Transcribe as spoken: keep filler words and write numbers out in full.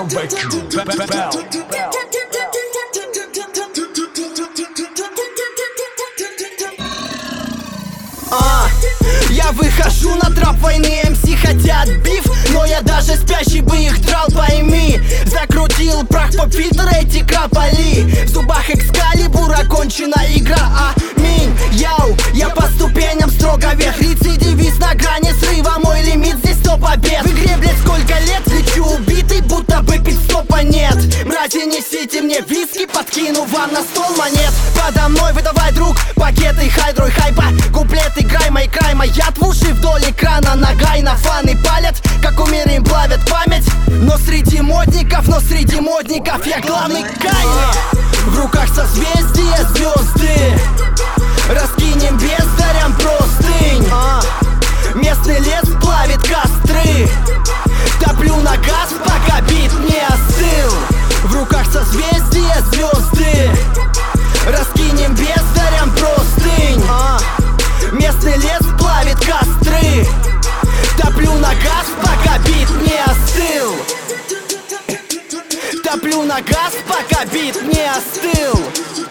Barbecue. Bell. А, я выхожу на трап войны, эм си хотят биф, но я даже спящий бы их драл, пойми. Закрутил прах по фильтру, эти капали. В зубах экскалибур, окончена игра, аминь. Яу, я по ступеням строго вверх. Рецидивист на грани срыва, мой лимит здесь сто побед. В игре, блядь, сколько лет, лечу убитый, будто бы пидстопа нет. Мрази, несите мне виски, подкину вам на стол монет. Подо мной выдавай, друг, пакеты хайдрой хайпа. Куплет играй, мой край, моя уши вдоль экрана. Нагай на фаны палят, как умерим плавят память. Но среди модников, но среди модников я главный кайник. В руках созвездия звезды, раскинем бездарям простынь. а, Местный лес плавит костры, топлю на газ, пока бит не остыл. В руках созвездия звезды, раскинем бездарям простынь. а, Местный лес плавит костры, топлю на газ, пока бит не остыл. Топлю на газ, пока бит не остыл.